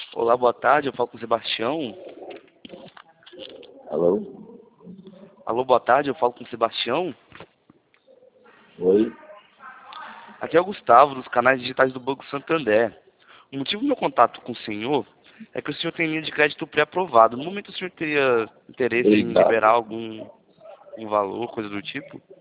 Olá, boa tarde, eu falo com o Sebastião. Alô? Alô, boa tarde, eu falo com o Sebastião. Oi? Aqui é o Gustavo, dos canais digitais do Banco Santander. O motivo do meu contato com o senhor é que o senhor tem linha de crédito pré-aprovado. No momento o senhor teria interesse em Obrigado. liberar algum valor, coisa do tipo?